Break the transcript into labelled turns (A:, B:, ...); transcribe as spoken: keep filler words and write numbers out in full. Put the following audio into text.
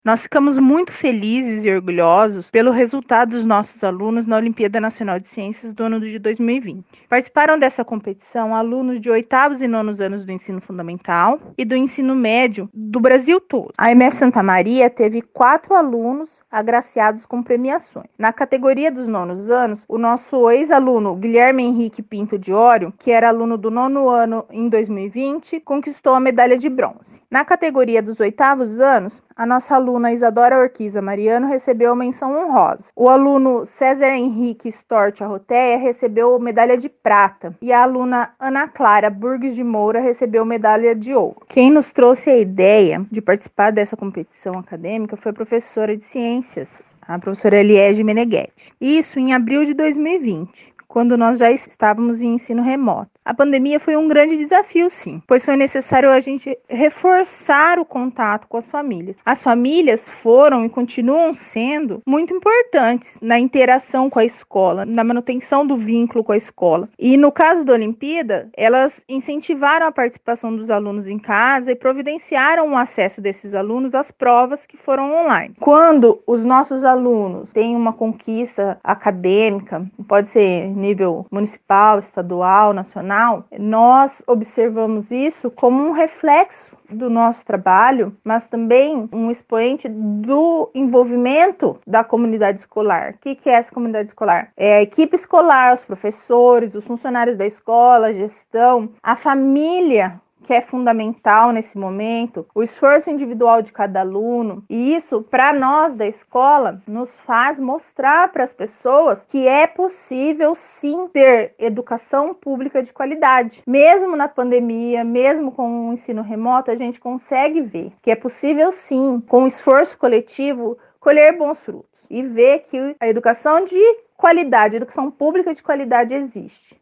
A: Nós ficamos muito felizes e orgulhosos pelo resultado dos nossos alunos na Olimpíada Nacional de Ciências do ano de dois mil e vinte. Participaram dessa competição alunos de oitavos e nonos anos do ensino fundamental e do ensino médio do Brasil todo. A M F Santa Maria teve quatro alunos agraciados com premiações. Na categoria dos nonos anos, o nosso ex-aluno Guilherme Henrique Pinto de Ório, que era aluno do nono ano em dois mil e vinte, conquistou a medalha de bronze. Na categoria dos oitavos anos, a nossa aluna Isadora Orquiza Mariano recebeu a menção honrosa. O aluno César Henrique Stort Arroteia recebeu medalha de prata. E a aluna Ana Clara Burgues de Moura recebeu medalha de ouro. Quem nos trouxe a ideia de participar dessa competição acadêmica foi a professora de ciências, a professora Eliege Meneghetti. Isso em abril de dois mil e vinte, quando nós já estávamos em ensino remoto. A pandemia foi um grande desafio, sim, pois foi necessário a gente reforçar o contato com as famílias. As famílias foram e continuam sendo muito importantes na interação com a escola, na manutenção do vínculo com a escola. E no caso da Olimpíada, elas incentivaram a participação dos alunos em casa e providenciaram o acesso desses alunos às provas que foram online. Quando os nossos alunos têm uma conquista acadêmica, pode ser nível municipal, estadual, nacional, nós observamos isso como um reflexo do nosso trabalho, mas também um expoente do envolvimento da comunidade escolar. O que é essa comunidade escolar? É a equipe escolar, os professores, os funcionários da escola, a gestão, a família, que é fundamental nesse momento, o esforço individual de cada aluno. E isso, para nós da escola, nos faz mostrar para as pessoas que é possível sim ter educação pública de qualidade. Mesmo na pandemia, mesmo com o ensino remoto, a gente consegue ver que é possível sim, com o esforço coletivo, colher bons frutos e ver que a educação de qualidade, a educação pública de qualidade existe.